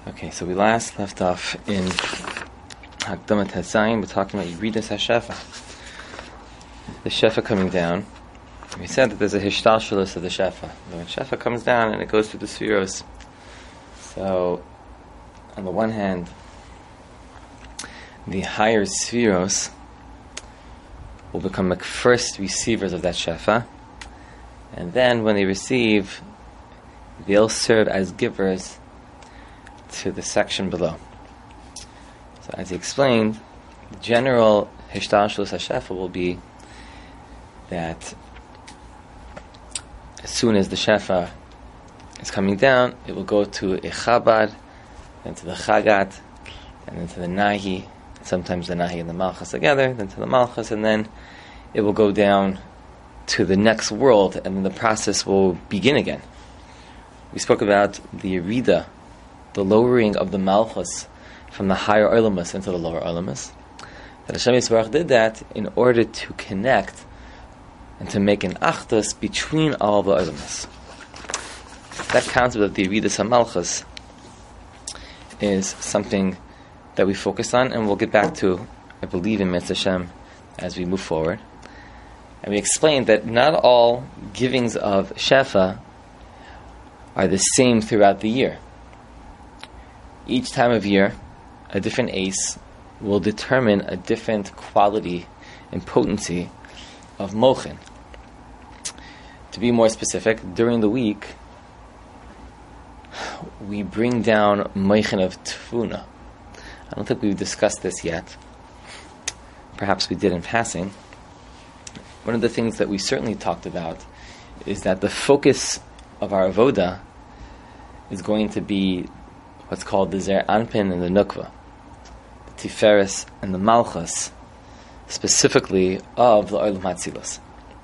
Okay, so we last left off in Hakdamat Hazayin. We're talking about Yeridas HaShefa, the Shefa coming down. We said that there's a Hishtalshalus of the Shefa. When Shefa comes down and it goes through the Spheros. So, on the one hand, the higher Spheros will become the first receivers of that Shefa, and then when they receive, they'll serve as givers to the section below. So as he explained, the general Hishtalshalus HaShefa will be that as soon as the Shefa is coming down, it will go to a Chabad, then to the Chagat, and then to the Nahi, sometimes the Nahi and the Malchus together, then to the Malchus, and then it will go down to the next world, and then the process will begin again. We spoke about the Yerida, the lowering of the Malchus from the higher Olamus into the lower Olamus. That Hashem Yisbarach did that in order to connect and to make an Achdus between all the Olamus. That concept of the Yeridas HaMalchus is something that we focus on, and we'll get back to, I believe, in Mitzvah Hashem as we move forward. And we explained that not all givings of Shefa are the same throughout the year. Each time of year, a different ace will determine a different quality and potency of mochin. To be more specific, during the week, we bring down mochin of tfuna. I don't think we've discussed this yet. Perhaps we did in passing. One of the things that we certainly talked about is that the focus of our avoda is going to be what's called the Zer Anpin and the Nukva, the Tiferes and the Malchus, specifically of the Olam HaTzilus.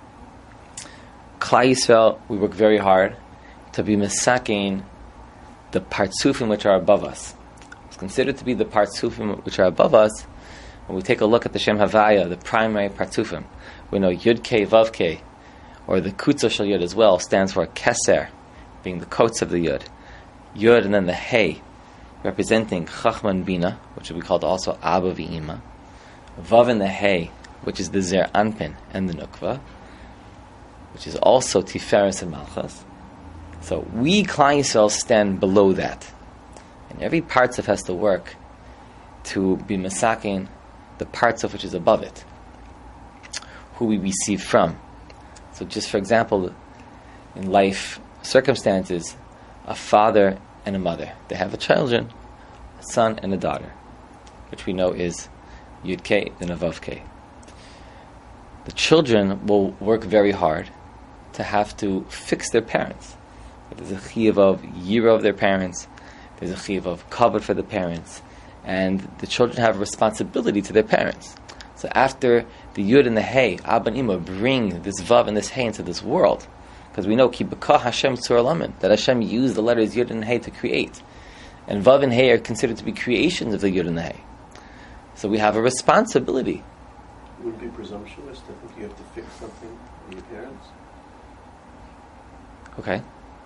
Klal Yisrael, we work very hard to be mesakein the partsufim which are above us. It's considered to be the partsufim which are above us. When we take a look at the Shem Havaya, the primary partsufim, we know Yud Kei Vav Kei, or the Kutza Shel Yud as well, stands for Keser, being the coats of the Yud. Yud and then the Hey, representing Chachma and Bina, which we called also Abba V'Ima. Vav and the Hey, which is the Zer Anpin and the Nukva, which is also Tiferes and Malchus. So we, Klal Yisrael, stand below that. And every parts of has to work to be mesakein the parts of which is above it, who we receive from. So just for example, in life circumstances, a father and a mother, they have a children, a son and a daughter, which we know is Yud Kei and a Vav Kei. The children will work very hard to have to fix their parents. There's a chiyuv of yira of their parents, there's a chiyuv of kavod for the parents, and the children have a responsibility to their parents. So after the Yud and the Hey, Abba and Ima bring this Vav and this Hey into this world, because we know Ki B'ka Hashem Tzur Lamed, that Hashem used the letters Yud and Hey to create, and Vav and Hey are considered to be creations of the Yud and the Hey. So we have a responsibility. Would it be presumptuous to think you have to fix something in your parents? Okay.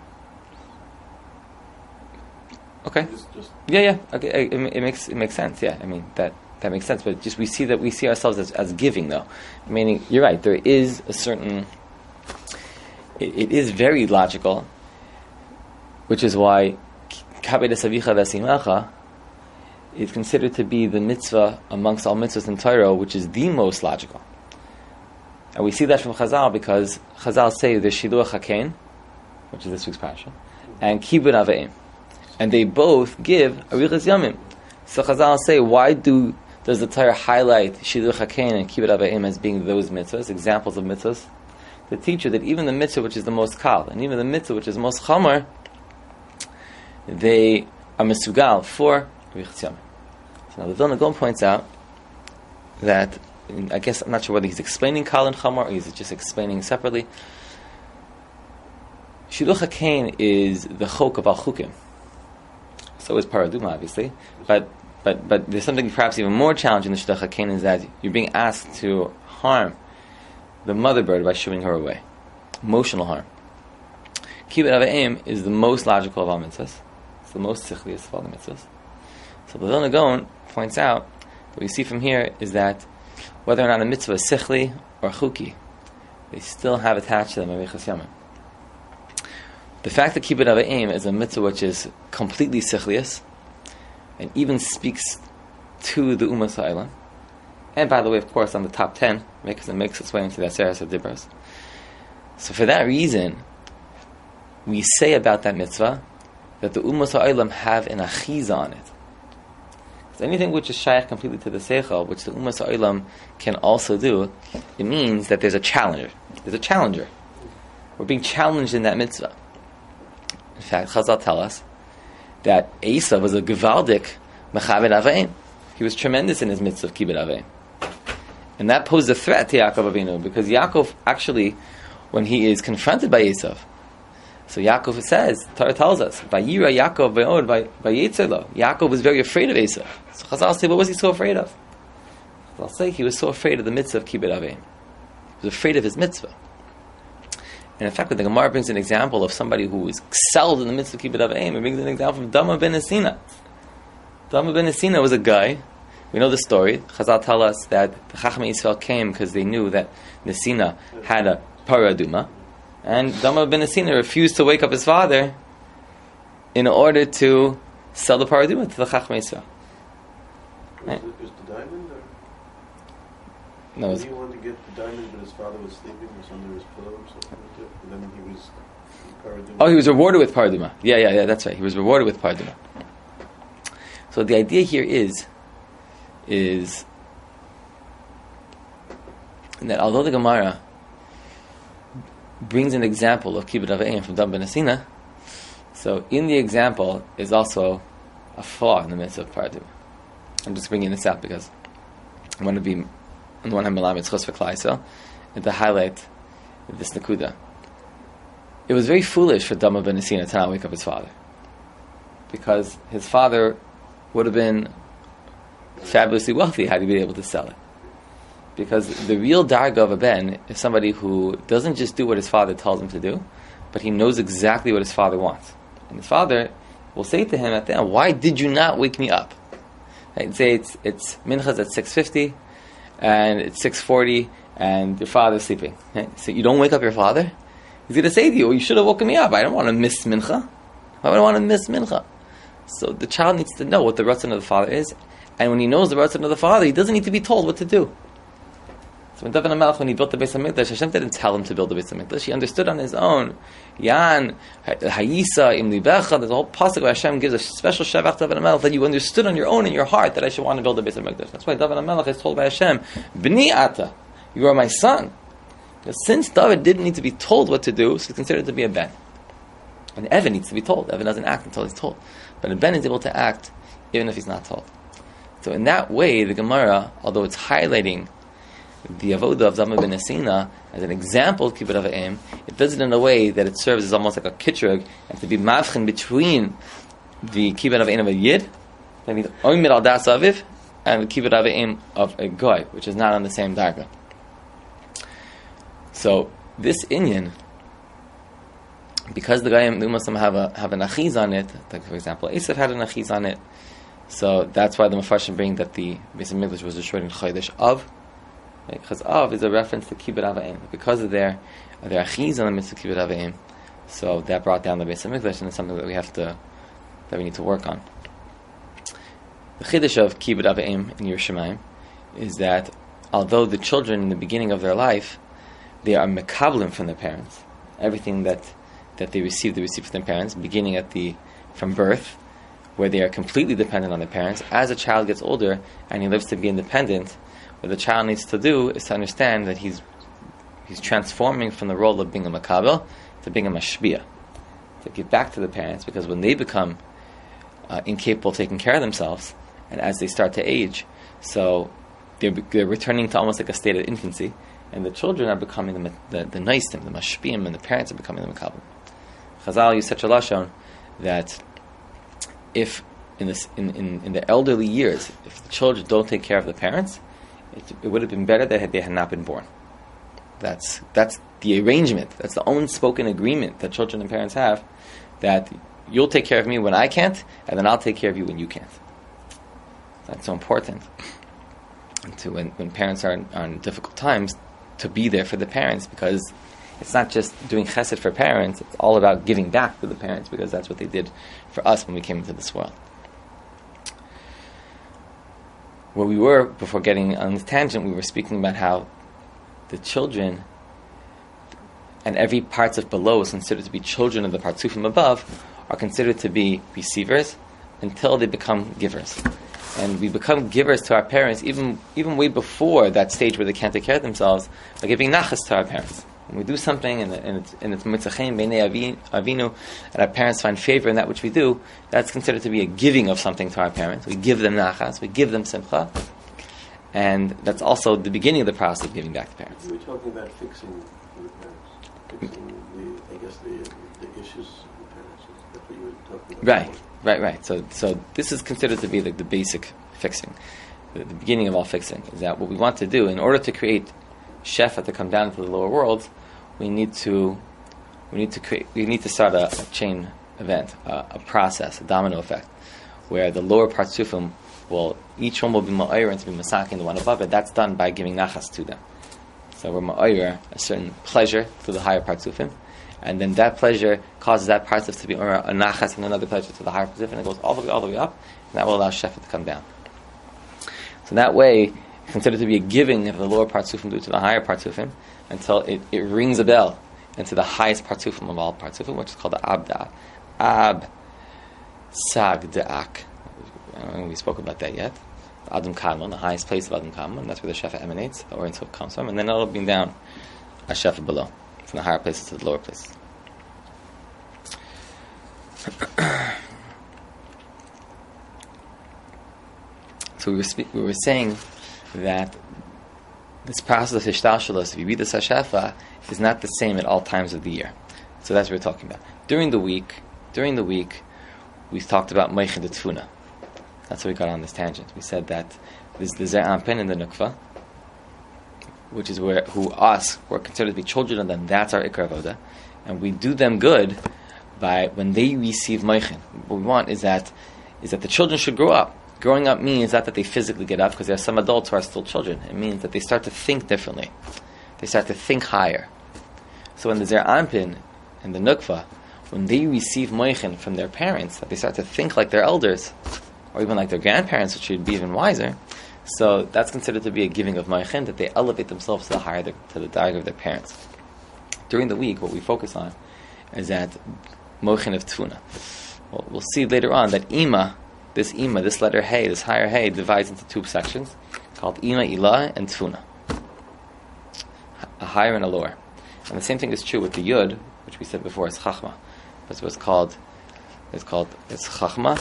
Okay. Just Yeah. Okay. It makes sense. Yeah. I mean that makes sense. But just we see ourselves as giving, though. Meaning, you're right. There is a certain. It is very logical, which is why Kabed Savicha V'Simacha is considered to be the mitzvah amongst all mitzvahs in Torah, which is the most logical. And we see that from Chazal because Chazal say there's Shiluach HaKein, which is this week's parasha, and Kibud Aveim. And they both give Arichas Yamim. So Chazal say, why does the Torah highlight Shiluach HaKein and Kibud Aveim as being those mitzvahs, examples of mitzvahs? To teach you that even the mitzvah which is the most kal, and even the mitzvah which is most chamor, they are mesugal for Arichas Yamim. So now the Vilna Gaon points out that, I guess I'm not sure whether he's explaining kal and chamor or he's just explaining separately. Shiluach HaKein is the chok of al chukim. So is paraduma, obviously, but there's something perhaps even more challenging in the Shiluach HaKein is that you're being asked to harm the mother bird by shooing her away. Emotional harm. Kibbut Aveim is the most logical of all mitzvahs. It's the most sichliest of all the mitzvahs. So the Vilna Gaon points out, what we see from here is that whether or not a mitzvah is sichli or chuki, they still have attached to them a Arichas Yamim. The fact that Kibbud Av V'Em is a mitzvah which is completely sichlius, and even speaks to the Ummah Ha'olam, and by the way, of course, on the top 10, because it makes its way into the Aseres HaDibros. So for that reason, we say about that mitzvah that the Ummah Ha'olam have an achiza on it. Because anything which is shaykh completely to the Seichel, which the Ummah Ha'olam can also do, it means that there's a challenger. There's a challenger. We're being challenged in that mitzvah. In fact, Chazal tell us that Esav was a gevaldik mechaved avayim. He was tremendous in his mitzvah of kibbud avayim. And that posed a threat to Yaakov Avinu, because Yaakov actually, when he is confronted by Esav, so Yaakov says, Torah tells us, Vayira Yaakov vayod vayetzelo. Yaakov was very afraid of Esav. So Chazal say, what was he so afraid of? Chazal say he was so afraid of the mitzvah of kibbud avayim. He was afraid of his mitzvah. And in fact, when the Gemara brings an example of somebody who was excelled in the mitzvah of kibbud avayim, it brings an example from Dama ben Esina. Dama ben Esina was a guy, we know the story, Chazal tell us that the Chachamei Yisrael came because they knew that Nesina had a paraduma, and Dama ben Esina refused to wake up his father in order to sell the paraduma to the Chachamei Yisrael. Right. Was the diamond? Or? No, he wanted to get the diamond, but his father was sleeping, was under his pillow or something like that. And then he was paraduma. Oh, he was rewarded with paraduma. Yeah, that's right. He was rewarded with paraduma. So the idea here is that although the Gemara brings an example of kibbud avayim from Dam ben Esina, so in the example is also a flaw in the midst of paraduma. I'm just bringing this out because I want to be, on the one hand, Melamed Chos for Klal Yisrael, and to highlight this nakuda. It was very foolish for Dama ben Esina to not wake up his father, because his father would have been fabulously wealthy had he been able to sell it. Because the real darga of a ben is somebody who doesn't just do what his father tells him to do, but he knows exactly what his father wants. And his father will say to him at the end, why did you not wake me up? Right? Say it's minchas at 6:50, and it's 6:40, and your father's sleeping. Right? So you don't wake up your father? He's going to say to you, well, you should have woken me up. I don't want to miss mincha. Why would I want to miss mincha? So the child needs to know what the ratzon of the father is, and when he knows the ratzon of the father, he doesn't need to be told what to do. So when David HaMelech, when he built the Beis HaMikdash, Hashem didn't tell him to build the Beis HaMikdash. He understood on his own. Yan, Hayisa, Im Libecha, there's a whole pasuk where Hashem gives a special shevach to David HaMelech that you understood on your own in your heart that I should want to build the Beis HaMikdash. That's why David HaMelech is told by Hashem, B'ni ata, you are my son. Because since David didn't need to be told what to do, so he's considered to be a ben. And Evan needs to be told. Evan doesn't act until he's told. But a ben is able to act even if he's not told. So in that way, the Gemara, although it's highlighting the avodah of Dama ben Esina as an example of kibbud avayim, it does it in a way that it serves as almost like a kitrug, and to be mavchen between the kibbud avayim of a yid, that means oimid al das aviv, and the kibbud avayim of a goy, which is not on the same darga. So this inyan, because the Goyim, the Muslim have an achiz on it, like for example, Esav had an achiz on it, so that's why the Mefarshim bring that the Beis HaMikdash was destroyed in Chodesh Av, because Av is a reference to kibbud avayim. Because of their achiz on the mitzvah kibbud avayim, so that brought down the Beis HaMikdash, and it's something that we need to work on. The chiddush of kibbud avayim in Yerushalayim is that although the children in the beginning of their life, they are mekablim from their parents, everything that they receive from their parents, beginning from birth, where they are completely dependent on their parents. As a child gets older and he lives to be independent, what the child needs to do is to understand that he's transforming from the role of being a makabel to being a mashbiah, to give back to the parents, because when they become incapable of taking care of themselves, and as they start to age, so they're returning to almost like a state of infancy, and the children are becoming the naistim, the mashbiim, and the parents are becoming the makabel. Chazal used such a lashon that if in the elderly years, if the children don't take care of the parents, it would have been better that they had not been born. That's the arrangement. That's the unspoken agreement that children and parents have, that you'll take care of me when I can't, and then I'll take care of you when you can't. That's so important. And to when parents are in difficult times, to be there for the parents, because it's not just doing chesed for parents, it's all about giving back to the parents, because that's what they did for us when we came into this world. Where we were, before getting on this tangent, we were speaking about how the children and every parts of below is considered to be children of the partsufim above, are considered to be receivers until they become givers. And we become givers to our parents even way before that stage where they can't take care of themselves, by giving nachas to our parents. When we do something and it's mitzachem b'nei avinu, and our parents find favor in that which we do, that's considered to be a giving of something to our parents. We give them nachas, we give them simcha, and that's also the beginning of the process of giving back to parents. You were talking about fixing for the parents, fixing the issues of the parents. That's what you were talking about. Right. So this is considered to be the basic fixing, the beginning of all fixing. Is that what we want to do in order to create shefa to come down into the lower world? We need to start a chain event, a process, a domino effect, where the lower partsufim each one will be ma'ayir and to be masakin the one above it. That's done by giving nachas to them. So we're ma'ayir a certain pleasure to the higher partsufim, and then that pleasure causes that partsuf to be a nachas and another pleasure to the higher partsufim, and it goes all the way up, and that will allow shefa to come down. So that way, it's considered to be a giving of the lower partsufim due to the higher partsufim, until it rings a bell into the highest partsufim of all partsufim, which is called the abda. Ab Sagda'ak. I don't think we spoke about that yet. Adam Kadmon, the highest place of Adam Kadmon, that's where the shefa emanates, the Or Ein Sof comes from, and then it'll bring down a shefa below, from the higher places to the lower places. So we were saying that this process of hishtashalos, if you read the Sashafa, is not the same at all times of the year. So that's what we're talking about. During the week, we talked about Meichin de Tfuna. That's how we got on this tangent. We said that there's the Zer Anpin and the Nukva, which is we're considered to be children of them. That's our Ikar Avoda. And we do them good by when they receive Meichin. What we want is that the children should grow up. Growing up means not that they physically get up, because there are some adults who are still children. It means that they start to think differently. They start to think higher. So when the Zer Anpin and the Nukva, when they receive Moichin from their parents, that they start to think like their elders, or even like their grandparents, which should be even wiser, so that's considered to be a giving of Moichin, that they elevate themselves to the darg of their parents. During the week, what we focus on is that Moichin of Tfuna. Well, we'll see later on that this letter Hey, this higher Hey, divides into two sections, called Ima Ilah and Tfuna. A higher and a lower. And the same thing is true with the Yud, which we said before is Chachma. That's what's called, it's Chachma,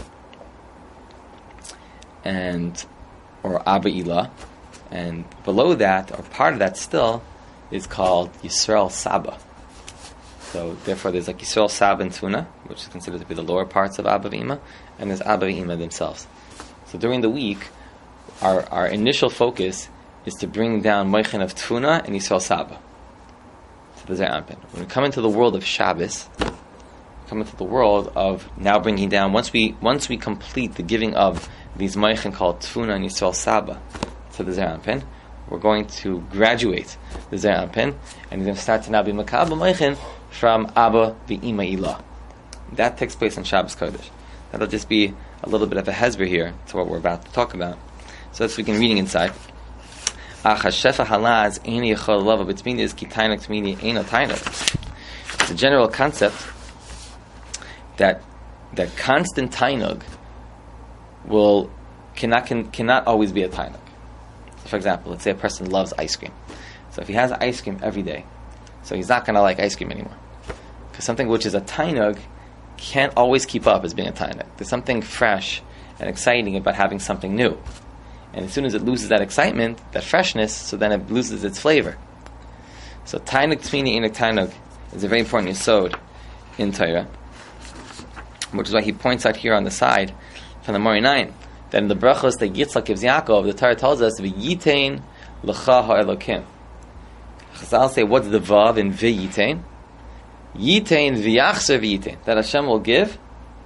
or Abba Ilah. And below that, or part of that still, is called Yisrael Saba. So therefore there's like Yisrael Saba and Tfuna, which is considered to be the lower parts of Abba V'Ima, and there's Abba V'Ima themselves. So during the week, our initial focus is to bring down Moichin of Tfuna and Yisrael Saba. So the Zer Anpin. When we come into the world of Shabbos, come into the world of now bringing down, once we complete the giving of these Moichin called Tfuna and Yisrael Saba to the Zer Anpin, we're going to graduate the Zer Anpin, and we're going to start to now be Makabel Moichin from Abba V'Ima Ilah. That takes place on Shabbos Kodesh. That'll just be a little bit of a hezber here to what we're about to talk about. So let's begin reading inside. It's a general concept that constant tainug cannot always be a tainug. So for example, let's say a person loves ice cream. So if he has ice cream every day, so he's not going to like ice cream anymore. Because something which is a tainug can't always keep up as being a tainug. There's something fresh and exciting about having something new. And as soon as it loses that excitement, that freshness, so then it loses its flavor. So tainug tmini inik tainug is a very important yesod in Torah, which is why he points out here on the side from the Mori 9 that in the brachos that Yitzchak gives Yaakov, the Torah tells us v'yitain l'cha ha'elokim. Chazal say, what's the vav in v'yitain? Yitain v'yachser v'yitain, that Hashem will give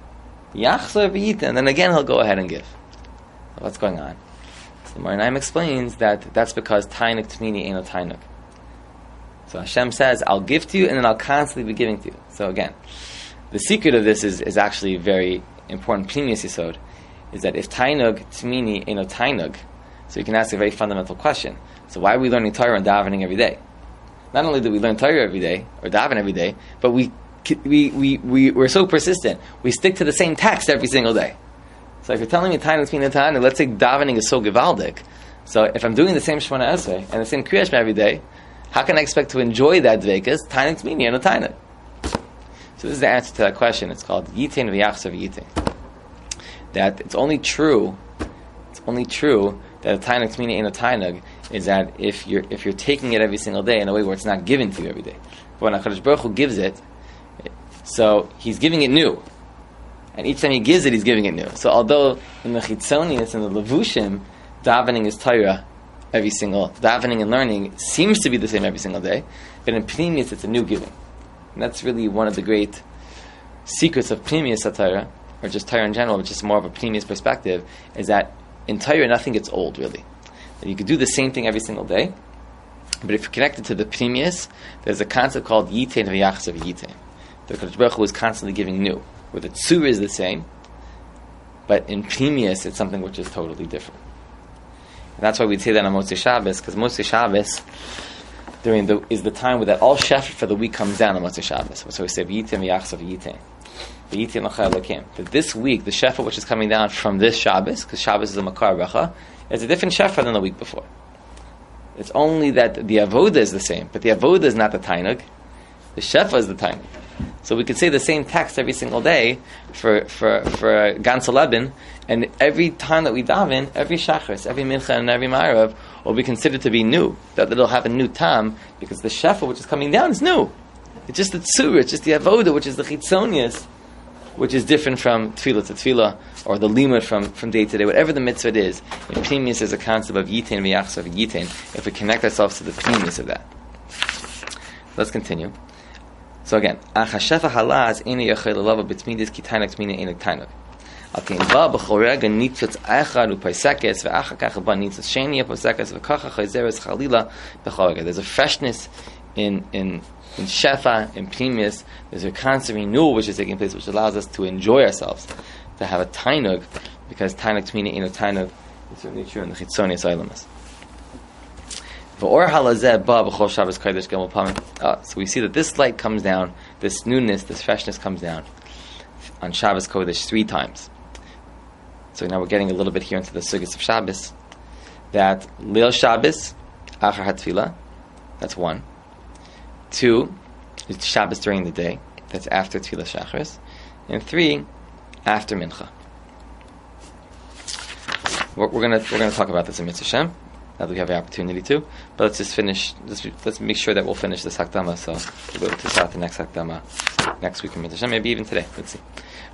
Yachzor v'yitin, and then again he'll go ahead and give. So what's going on? So the Marinaim explains that that's because Tainuk Tmini ain't no Tainuk. So Hashem says, I'll give to you, and then I'll constantly be giving to you. So again, the secret of this is actually very important. Pnimius Yisod is that if Tainug Tmini ain't no Tainug, so you can ask a very fundamental question. So why are we learning Torah and davening every day? Not only do we learn Torah every day, or daven every day, but we're so persistent. We stick to the same text every single day. So if you're telling me Tainug Tmini Tainug, let's say davening is so gewaldic. So if I'm doing the same Shemona Esrei and the same Kriya Shema every day, how can I expect to enjoy that dveikus? Tainug Tmini and a Tainug. So this is the answer to that question. It's called Yitin v'Yachzor v'Yitin. That it's only true that a Tainug Tmini ain't a Tainug is that if you're taking it every single day in a way where it's not given to you every day. But when HaKadosh Baruch Hu gives it, so He's giving it new. And each time He gives it, He's giving it new. So although in the Chitzonius and the Levushim, davening is Torah every single, davening and learning seems to be the same every single day, but in Pnimius it's a new giving. And that's really one of the great secrets of Pnimius Torah, or just Torah in general, which is more of a Pnimius perspective, is that in Torah nothing gets old, really. That you could do the same thing every single day, but if you're connected to the Pnimius, there's a concept called Yitin v'Yachzor v'Yitin. The Kadosh Baruch Hu is constantly giving new, where the Tzur is the same, but in Pnimius it's something which is totally different. And that's why we'd say that on Motzei Shabbos, because Motzei Shabbos is the time where that all Shefa for the week comes down on Motzei Shabbos. So we say V'yitin v'Yachzor v'Yitin. V'yitin l'cha Elokim. That this week, the Shefa which is coming down from this Shabbos, because Shabbos is a Makar Bracha, is a different Shefa than the week before. It's only that the Avoda is the same, but the Avoda is not the Tainug. The Shefa is the Tainug. So we could say the same text every single day for Gan Lebin, and every time that we daven, every Shachris, every Mincha, and every Ma'arav will be considered to be new. That it'll have a new tam, because the Shefa which is coming down is new. It's just the Tzur, it's just the Avoda, which is the Chitzonius, which is different from Tefillah to Tefillah, or the Limud from day to day, whatever the mitzvah it is. In Pnimius is a concept of Yitin v'Yachzor v'Yitin, if we connect ourselves to the Pnimius of that. Let's continue. So again, Achashefa halaz ina yachel lava b'tmidis ki Tainug Tmini ina Tainug. Okay, ba b'chol rega nitzutz echad u'paisekes ve'achakach ba nitzutz sheni u'paisekes ve'kacha chayzeres chalila b'chol rega. There's a freshness in Shefa, in Pnimius. There's a constant renewal which is taking place, which allows us to enjoy ourselves, to have a Tainug, because Tainug Tmini ina Tainug is certainly true in the Chitzonius Eilamas. So we see that this light comes down, this newness, this freshness comes down on Shabbos Kodesh 3 times. So now we're getting a little bit here into the Sugyas of Shabbos. That Leil Shabbos, Achar HaTfilah, that's 1. 2 is Shabbos during the day, that's after Tfilah Shachris. And 3, after Mincha. We're going to talk about this in Mitzvah Shem, now that we have the opportunity to, but let's just finish, let's make sure that we'll finish this Hakdama, so we'll be able to start the next Hakdama next week in Mitzvah Shem, maybe even today, let's see.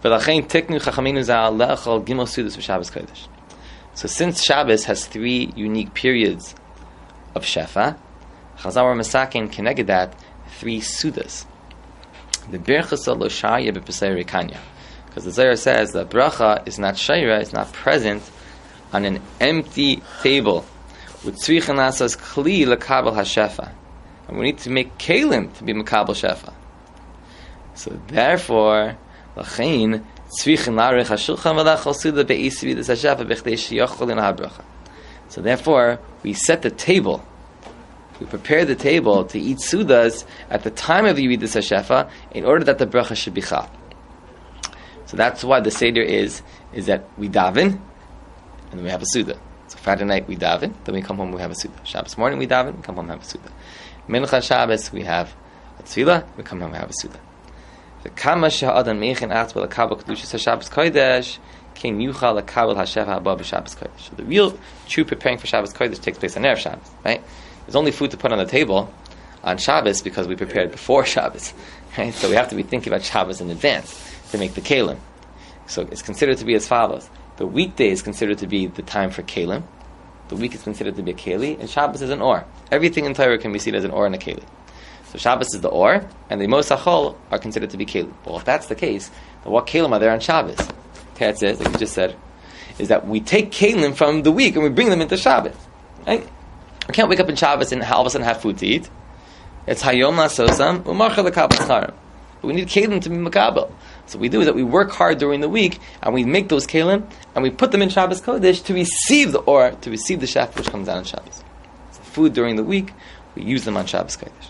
So since Shabbos has 3 unique periods of Shefa, Chazal were Masakin connected that 3 Sudas. The Birchas lo Shaya b'Pesei Rikanya, because the Zohar says that bracha is not Shayra, it's not present on an empty table. With tzrichan asas kli lekabel hashefa, and we need to make kalim to be mekabel shefa. So therefore, lachein tzrichan larich hashulchan v'lachol suda be'isi v'das hashefa b'chdei sheyochol in habracha. So therefore, we set the table. We prepare the table to eat sudas at the time of Yeridas HaShefa in order that the bracha should be chal. So that's why the Seder is that we daven and then we have a suda. So Friday night we daven, then we come home we have a suda. Shabbos morning we daven, we come home we have a suda. Mincha Shabbos we have a tefillah, we come home we have a suda. The kama she'adam meichin atzbel lekabel kedushas haShabbos kodesh ken yuchal lekabel hashefa haba b'Shabbos kodesh. So the real true preparing for Shabbos kodesh takes place on Erev Shabbos, right? There's only food to put on the table on Shabbos because we prepared before Shabbos, right? So we have to be thinking about Shabbos in advance to make the kalim. So it's considered to be as follows. The weekday is considered to be the time for kalim. The week is considered to be a keli, and Shabbos is an or. Everything in Torah can be seen as an or and a keli. So Shabbos is the or, and the Mos HaChol are considered to be keli. Well, if that's the case, then what kalim are there on Shabbos? Teretz is, like you just said, is that we take kelim from the week and we bring them into Shabbos. Right? We can't wake up in Shabbos and all of a sudden have food to eat. It's hayom la'asosam u'marcha l'kabel scharim. But we need kelim to be makabel. So what we do is that we work hard during the week and we make those kelim and we put them in Shabbos Kodesh to receive the or, to receive the shef which comes down on Shabbos. So food during the week, we use them on Shabbos Kodesh.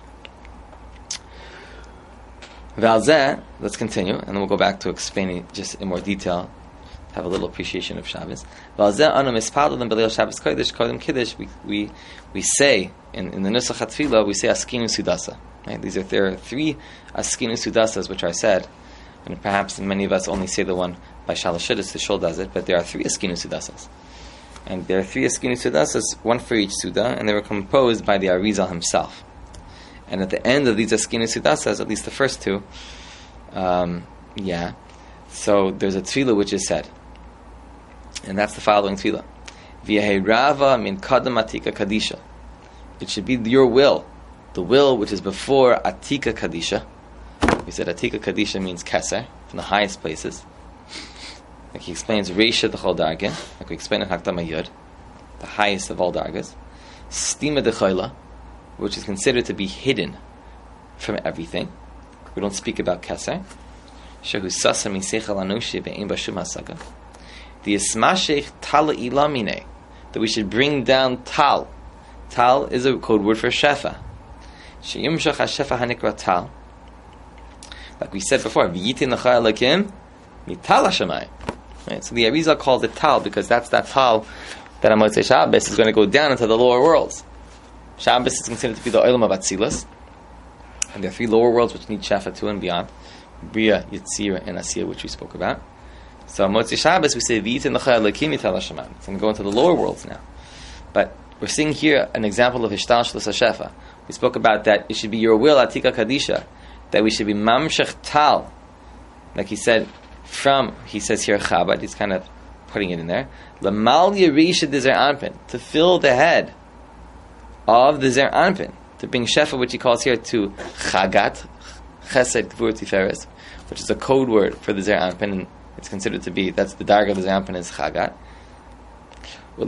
Valzeh, let's continue, and then we'll go back to explaining just in more detail, have a little appreciation of Shabbos. Valzeh anu mispadel and b'leil Shabbos Kodesh kodem kiddush. We say in the Nusach HaTfilah we say Askinu Sudasa. Right? There are 3 Askinu Sudasas which are said, and perhaps many of us only say the one by Shalosh Shidduchos, the Shul does it, but there are 3 Askinu Sudasas. And there are 3 Askinu Sudasas, one for each Suda, and they were composed by the Arizal himself. And at the end of these Askinu Sudasas, at least the first 2, so there's a tefillah which is said. And that's the following tefillah. V'yehei rava min kadam atika kadisha. It should be your will, the will which is before atika kadisha. We said atika kadisha means keser, from the highest places. Like he explains reisha d'chol darga, like we explained in Hakdama Yud, the highest of all dargas. Stima d'chayla, which is considered to be hidden from everything. We don't speak about keser. Shehu sasa misechel anushi ve'im bashum hasaga. The ismashech tal ilamine, that we should bring down tal. Tal is a code word for shefa. Sheyimshach hashefa hanikra tal. Like we said before, v'yitin l'cha elakim mital hashamayim. Right, so the Arizal calls it tal because that's that tal that on Motzei Shabbos is going to go down into the lower worlds. Shabbos is considered to be the olam of Atzilus, and there are 3 lower worlds which need shefa too and beyond. Bria, Yitzira, and Asiyah, which we spoke about. So on Motzei Shabbos we say v'yitin l'cha elakim mital hashamayim. It's going to go into the lower worlds now. But we're seeing here an example of Hishtalshlus HaShefa. We spoke about that it should be your will, Atika Kadisha, that we should be Mamshech Tal. Like he said says here Chabad, he's kind of putting it in there. Lamal Yerisha de Zer Anpin, to fill the head of the Zer Anpin, to bring Shefa, which he calls here to Chagat, Chesed Gvur Tiferes, which is a code word for the Zer Anpin, and it's considered to be, that's the Darga of the Zer Anpin is Chagat. And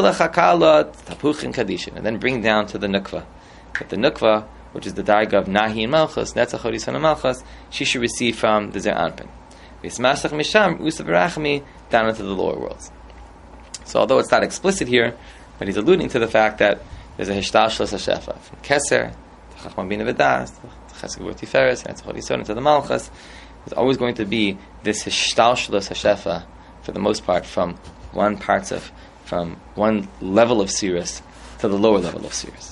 then bring down to the Nukva. But the Nukva, which is the Darga of Nahi and Malchus, Netzach Horisan and Malchus, she should receive from the Zer Anpin. Down into the lower worlds. So although it's not explicit here, but he's alluding to the fact that there's a Hishtalshlus HaShefa from Keser to Chachma Bina V'das to Chesed Gvur Tiferes and Netzach Horisan to the Malchus. There's always going to be this Hishtalshlus HaShefa for the most part from one level of Sirus to the lower level of Sirus.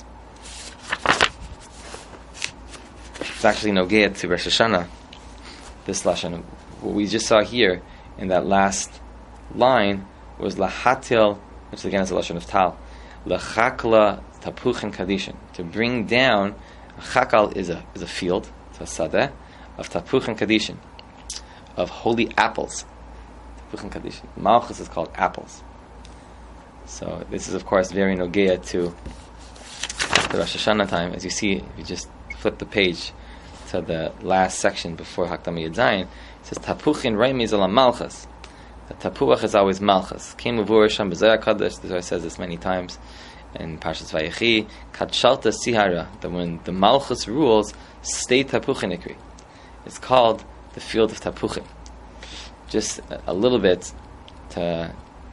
It's actually Nogea to Rosh Hashanah, this Lashon. What we just saw here in that last line was Lahatil, which again is a Lashon of Tal, Lachakla Tapuchen Kadishin, to bring down. Chakal is a field, it's a sadeh, of Tapuchen Kadishin, of holy apples. Tapuchen Kadishin. Malchus is called apples. So this is of course very Nogea to the Rosh Hashanah time. As you see, if you just flip the page to the last section before Hakdama Yud Zayin, it says Tapuchin Reimiz ala Malchus. The Tapuach is always Malchus. Kim Uvur Sham B'Zohar Kadosh. The Zohar says this many times in Parshas Vayechi. Kadshalta Sihara. That when the Malchus rules, stay Tapuchin Ikri. It's called the field of Tapuchin. Just a little bit to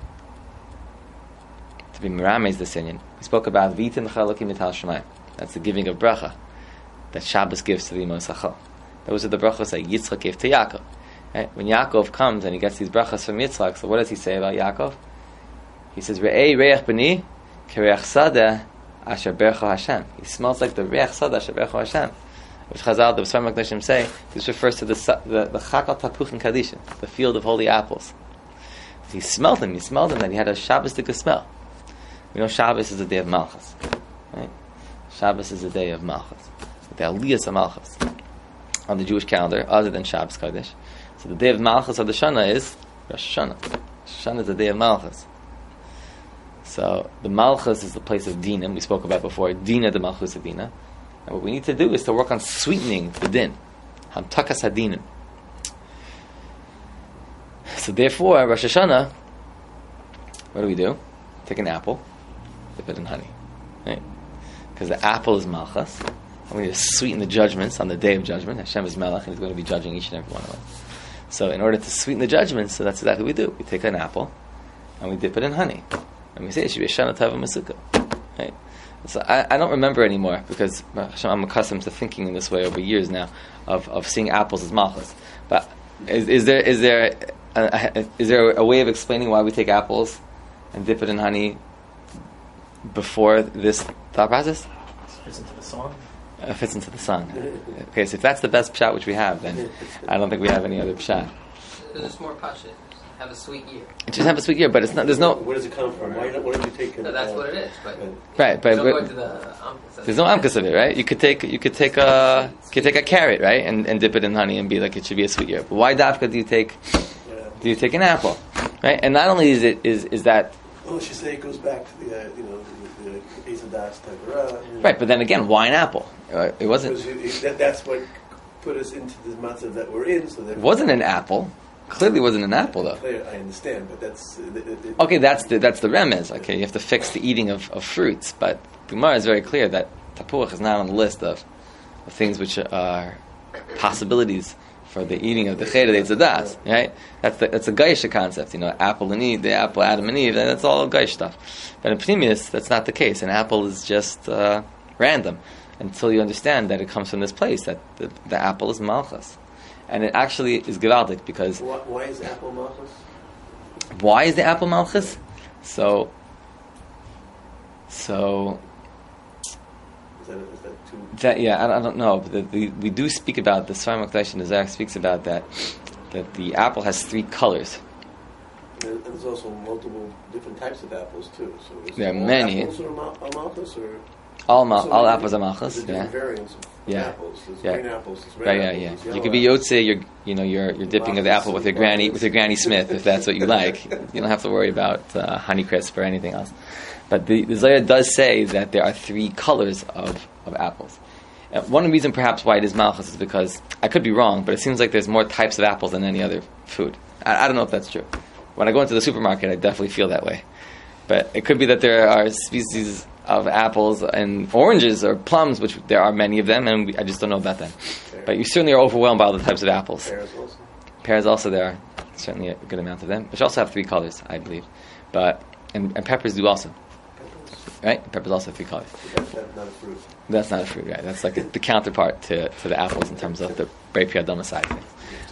be Mirames the Sinyan. We spoke about V'yitin l'cha Elokim mital hashamayim. That's the giving of bracha that Shabbos gives to the Imos Hachal. Those are the brachos that Yitzchak gave to Yaakov. Right? When Yaakov comes and he gets these brachos from Yitzchak, so what does he say about Yaakov? He says, Re'ei reich b'ni kereich sadeh asher bercho Hashem. He smells like the reich sadeh asher bercho Hashem. Which Chazal, the B'sar Makdashim say, this refers to the Chakal Tapuchin Kadishin, the field of holy apples. He smelled them, that he had a Shabbos-dik smell. We know Shabbos is the day of Malchus. Right? Shabbos is the day of Malchus. The Aliyas of Malchus. On the Jewish calendar, other than Shabbos Kodesh. So the day of Malchus of the Shana is Rosh Hashanah. Rosh Hashanah is the day of Malchus. So the Malchus is the place of Dinim, we spoke about before, Dina de Malchus Dina. And what we need to do is to work on sweetening the din. Hamtakas hadinim. So therefore, Rosh Hashanah, what do? Take an apple, dip it in honey, right? Because the apple is Malchus. And we need to sweeten the judgments on the day of judgment. Hashem is Melech, and He's going to be judging each and every one of us. So in order to sweeten the judgments, so that's exactly what we do. We take an apple, and we dip it in honey. And we say it should be a Shana Tova Masukah. Right? So I don't remember anymore, because I'm accustomed to thinking in this way over years now, of seeing apples as Malchus. But is there a way of explaining why we take apples and dip it in honey before this thought process? Fits into the song. Fits into the song. Okay, so if that's the best pshat which we have, then I don't think we have any other pshat. There's just more passion. Have a sweet year. Just have a sweet year, but it's not. There's no. Where does it come from? Why don't you take? No, that's what it is. But right, but there's no amkus of it, right? You could take a carrot, right, and dip it in honey and be like it should be a sweet year. But why dafka do you take an apple, right? And not only is that. Well, she say it goes back to the Esadas type right, but then again, why an apple? It wasn't. That's what put us into the matzah that we're in. So that it wasn't an apple. Clearly, wasn't an apple though. I understand, but that's okay. That's the remez. Okay, you have to fix the eating of fruits, but the Gemara is very clear that tapuach is not on the list of things which are possibilities for the eating of the cheder eitzadas. Right? That's a geisha concept. Apple and Eve, the apple Adam and Eve. That's all geish stuff. But in Pneumius, that's not the case. An apple is just random until you understand that it comes from this place. That the apple is malchus. And it actually is gewaldic because... Why is the apple malchus? Why is the apple malchus? So... Is that too... I don't know. But we do speak about, the Sfarim HaKadosh and the Zohar speaks about that the apple has 3 colors. And there's also multiple different types of apples too. So there are many. Apples are malchus or... All apples are malchus. Different variants of apples. There's green apples. There's red apples. You could be yotze. You're dipping of the apple with your Granny Smith, if that's what you like. You don't have to worry about Honeycrisp or anything else. But the Zohar does say that there are 3 colors of apples. One reason perhaps why it is malchus is because I could be wrong, but it seems like there's more types of apples than any other food. I don't know if that's true. When I go into the supermarket, I definitely feel that way. But it could be that there are species of apples and oranges or plums, which there are many of them, and I just don't know about them. But you certainly are overwhelmed by all the types of apples. Pears also, there are certainly a good amount of them, which also have 3 colors, I believe. But and peppers do also. Right? Peppers also have 3 colors. That's not a fruit. That's not a fruit, right? That's like the counterpart to the apples in terms of the Brei Pri Adama side things.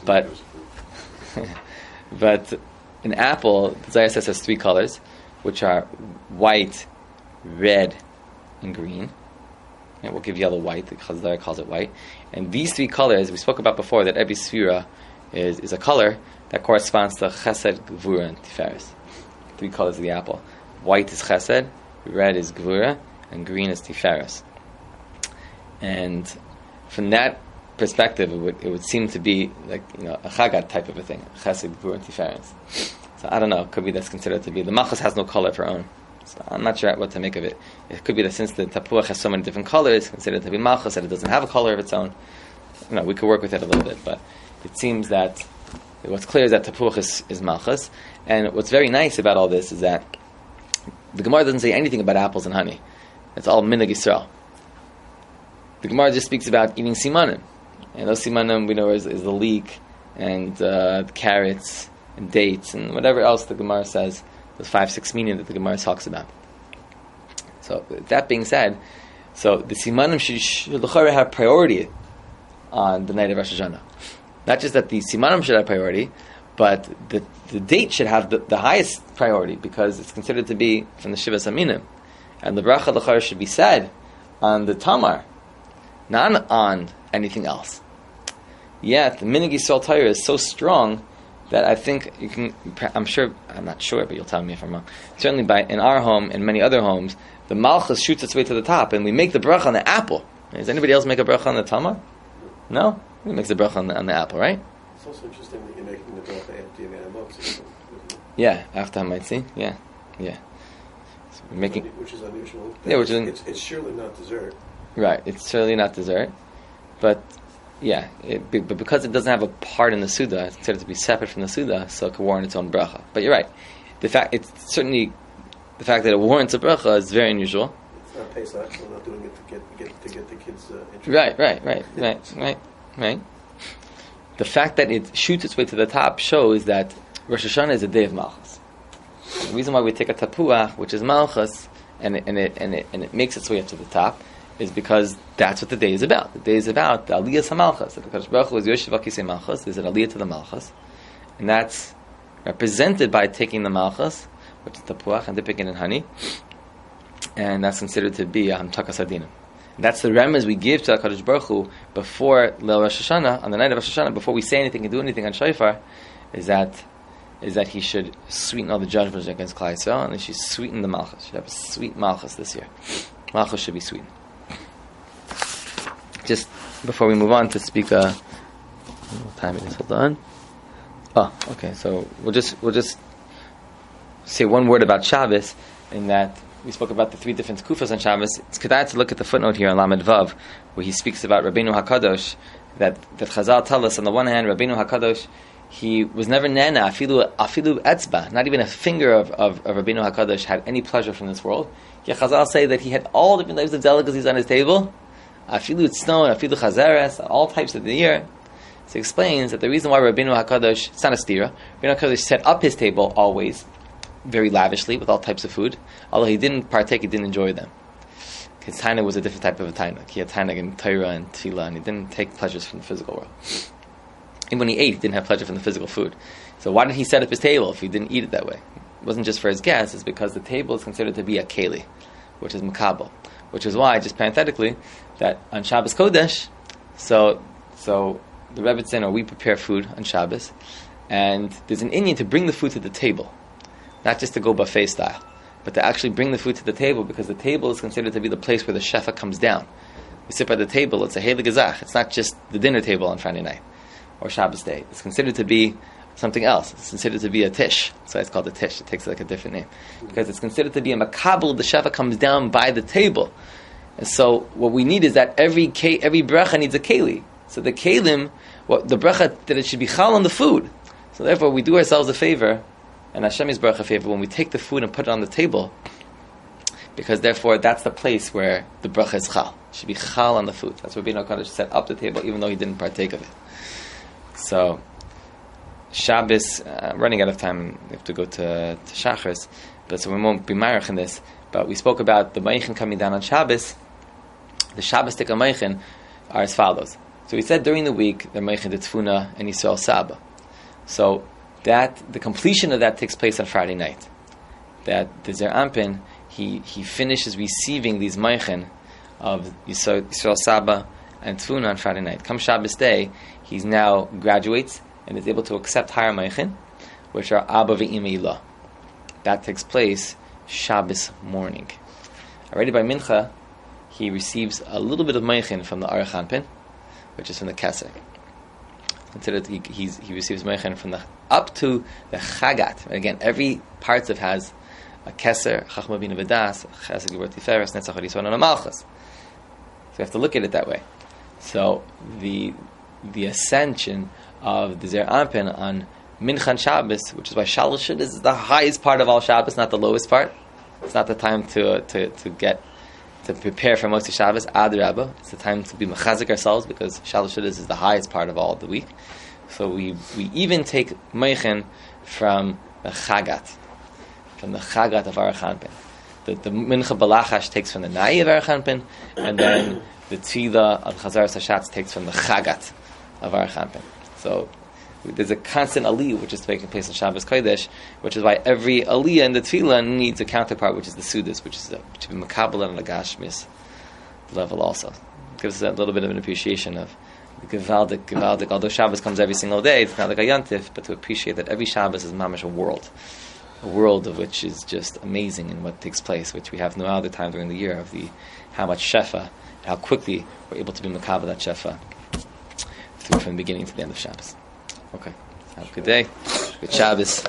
But an apple, the Zohar says, has 3 colors, which are white, red, and green. And we'll give yellow white, the Zohar calls it white. And these 3 colors, we spoke about before, that every sphera is a color that corresponds to Chesed, Gvura, and Tiferes. 3 colors of the apple. White is Chesed, red is Gvura, and green is Tiferes. And from that perspective, it would seem to be like a Chagat type of a thing, Chesed, Gvura, and Tiferes. So I don't know, it could be that's considered to be, the Malchus has no color of her own. So I'm not sure what to make of it. It could be that since the tapuach has so many different colors, considered to be malchus, that it doesn't have a color of its own. We could work with it a little bit, but it seems that what's clear is that tapuach is malchus. And what's very nice about all this is that the Gemara doesn't say anything about apples and honey. It's all minhag Yisrael. The Gemara just speaks about eating simanim, and those simanim we know is the leek and the carrots and dates and whatever else the Gemara says. The 5-6 meaning that the Gemara talks about. So that being said, so the simanim should have priority on the night of Rosh Hashanah. Not just that the simanim should have priority, but the date should have the highest priority because it's considered to be from the Shivas Aminim, and the bracha l'chara should be said on the tamar, not on anything else. Yet the minhag Yisrael Torah is so strong that I think you can, I'm not sure, but you'll tell me if I'm wrong. Certainly in our home and many other homes, the malchus shoots its way to the top, and we make the bracha on the apple. Does anybody else make a bracha on the tamar? No? He makes the bracha on the apple, right? It's also interesting that you're making the bracha after you made a motzah. Yeah, after Hamaitzi, yeah. So we're making... Which is unusual. Yeah, It's surely not dessert. Right, it's surely not dessert, but... Yeah, but because it doesn't have a part in the Suda, it's considered to be separate from the Suda, so it can warrant its own bracha. But you're right. The fact that it warrants a bracha is very unusual. It's not Pesach, so we're not doing it to get the kids interested. Right. The fact that it shoots its way to the top shows that Rosh Hashanah is a day of Malchus. The reason why we take a tapuach, which is Malchus, and it makes its way up to the top, is because that's what the day is about. The day is about the Aliyah HaMalchus. The Kadosh Baruch Hu is Yoshev Akisei Malchus. There's an Aliyah to the Malchus, and that's represented by taking the Malchus, which is tapuach, and dipping it in honey, and that's considered to be a Hamtakas Adinim. That's the remez we give to HaKadosh Baruch Hu before Leil Rosh Hashanah, on the night of Rosh Hashanah, before we say anything and do anything on Shofar, is that he should sweeten all the judgments against Klal Yisrael, and he should sweeten the Malchus. Should have a sweet Malchus this year. Malchus should be sweetened. Just before we move on to speak, what time it is? Hold on. Oh, okay. So we'll just say one word about Shabbos, in that we spoke about the three different kufas on Shabbos. It's kedai to look at the footnote here on Lamed Vav, where he speaks about Rabbeinu HaKadosh, that Chazal tell us, on the one hand, Rabbeinu HaKadosh, he was never nana, afilu etzba, not even a finger of Rabbeinu HaKadosh had any pleasure from this world. Yet Chazal say that he had all different types of delicacies on his table, afilu tznon, afilu chazeres, all types of the year. So he explains that the reason why Rabbeinu HaKadosh, it's not a stira, Rabbeinu HaKadosh set up his table always, very lavishly, with all types of food, although he didn't partake, he didn't enjoy them. His tainug was a different type of a tainug. He had tainug in Torah and Tefillah, and he didn't take pleasures from the physical world. Even when he ate, he didn't have pleasure from the physical food. So why did he set up his table if he didn't eat it that way? It wasn't just for his guests, it's because the table is considered to be a keli, which is makabel. Which is why, just parenthetically, that on Shabbos Kodesh, so the Rebbetzin, or we prepare food on Shabbos, and there's an inyan to bring the food to the table. Not just to go buffet style, but to actually bring the food to the table, because the table is considered to be the place where the shefa comes down. We sit by the table, it's a heilig gazach. It's not just the dinner table on Friday night or Shabbos day. It's considered to be something else. It's considered to be a tish. So it's called a tish. It takes like a different name. Because it's considered to be a makabel, the shefa comes down by the table. And so what we need is that every bracha needs a keli. So the kelim, the bracha, that it should be chal on the food. So therefore we do ourselves a favor, and Hashem is baruch a favor, when we take the food and put it on the table, because therefore that's the place where the bracha is chal. It should be chal on the food. That's where Rabbeinu HaKadosh set up the table, even though he didn't partake of it. So Shabbos, running out of time, we have to go to Shachris, but so we won't be marich in this. But we spoke about the Meichen coming down on Shabbos. The Shabbos Tikka Meichen are as follows. So we said during the week, the Meichen the Tfuna and Yisrael Saba. So that the completion of that takes place on Friday night. That the Zer Ampin, he finishes receiving these Meichen of Yisrael Saba and Tfuna on Friday night. Come Shabbos day, he's now graduates and is able to accept higher Meichen, which are Abba Ve'im Eilah. That takes place Shabbos morning. Already by Mincha, he receives a little bit of Meichen from the Aruch Anpin, which is from the Keser. Considered he receives Meichen from the up to the Chagat. And again, every parts of has a Keser, Chachma Bina V'das, Chesed Gevurah Tiferes, Netzach Yisrael, and a Malchus. So we have to look at it that way. So the ascension of the Zer Anpin on Minchan Shabbos, which is why Shalosh Shudis is the highest part of all Shabbos, not the lowest part. It's not the time to prepare for Moshe Shabbos, Ad Rabbah. It's the time to be mechazik ourselves, because Shalosh Shudis is the highest part of all the week. So we even take Meichen from the Chagat of Aruch Anpin. The Mincha Balachash takes from the Nai of Aruch Anpin, and then the Tefillah of Chazaras Hashatz takes from the Chagat of Aruch Anpin. So there's a constant aliyah which is taking place in Shabbos Kodesh, which is why every aliyah in the Tefillah needs a counterpart, which is the Sudas, which is to be Makabal and Lagashmis level also. It gives us a little bit of an appreciation of the Gevaldik. Although Shabbos comes every single day, it's not like a Yantif, but to appreciate that every Shabbos is mamash a world of which is just amazing in what takes place, which we have no other time during the year, of how much shefa, how quickly we're able to be Makabal that shefa from the beginning to the end of Shabbos. Okay. Have a good day. Good Shabbos.